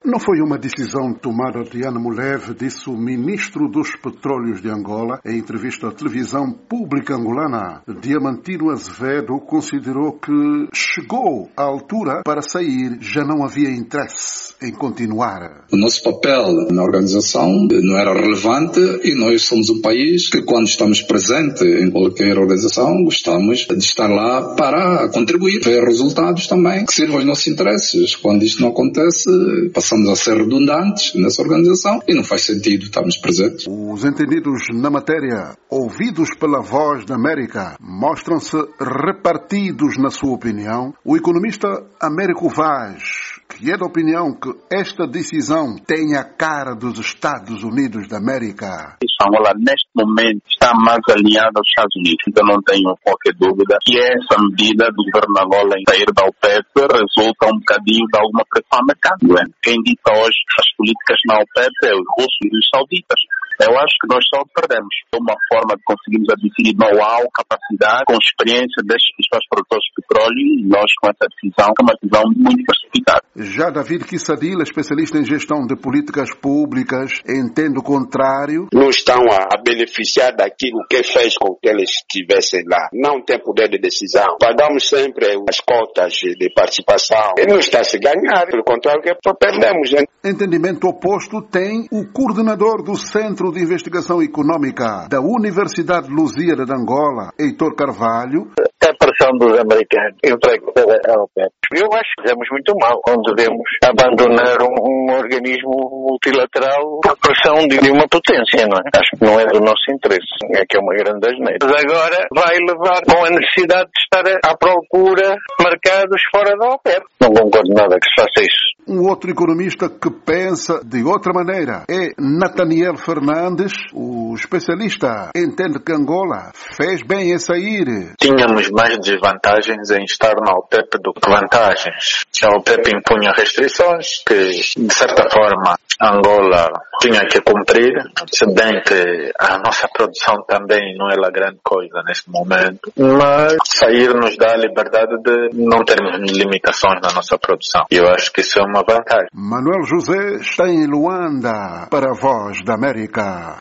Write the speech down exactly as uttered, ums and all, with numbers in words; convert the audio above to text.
Não foi uma decisão tomada de ânimo leve, disse o ministro dos Petróleos de Angola em entrevista à televisão pública angolana. Diamantino Azevedo considerou que chegou à altura para sair, já não havia interesse em continuar. O nosso papel na organização não era relevante e nós somos um país que, quando estamos presentes em qualquer organização, gostamos de estar lá para contribuir, ver resultados também que sirvam aos nossos interesses. Quando isto não acontece, passamos Passamos a ser redundantes nessa organização e não faz sentido estarmos presentes. Os entendidos na matéria, ouvidos pela Voz da América, mostram-se repartidos na sua opinião. O economista Américo Vaz, que é da opinião que esta decisão tem a cara dos Estados Unidos da América. Angola, neste momento, está mais alinhada aos Estados Unidos. Então não tenho qualquer dúvida que essa medida do governo de Angola em sair da OPEP resulta um bocadinho de alguma pressão ao mercado. Não é? Quem dita hoje as políticas na OPEP é os russos e os sauditas. Eu acho que nós só perdemos. É uma forma de conseguirmos adquirir know-how, capacidade, com experiência destes principais produtores de petróleo e nós com essa decisão, que é uma decisão muito precipitada. Já David Kissadila, especialista em gestão de políticas públicas, entende o contrário. Não estão a, a beneficiar daquilo que fez com que eles estivessem lá. Não tem poder de decisão. Pagamos sempre as cotas de participação. E não está a se ganhar. Pelo contrário, que perdemos. Hein? Entendimento oposto tem o coordenador do Centro de Investigação Econômica da Universidade de Lusíada de Angola, Heitor Carvalho. A pressão dos americanos entregue pela OPEP. Eu acho que fizemos muito mal quando devemos abandonar um, um organismo multilateral por pressão de uma potência, não é? Acho que não é do nosso interesse. É que é uma grande asneira. Mas agora vai levar com a necessidade de estar à procura de mercados fora da OPEP. Não concordo nada que se faça isso. Um outro economista que pensa de outra maneira é Nathaniel Fernandes. O especialista entende que Angola fez bem em sair. Tínhamos mais desvantagens em estar na OPEP do que vantagens. A OPEP impunha restrições que, de certa forma, Angola tinha que cumprir, se bem que a nossa produção também não é lá grande coisa neste momento, mas sair nos dá a liberdade de não termos limitações na nossa produção. E eu acho que isso é uma vantagem. Manuel José está em Luanda para a Voz da América.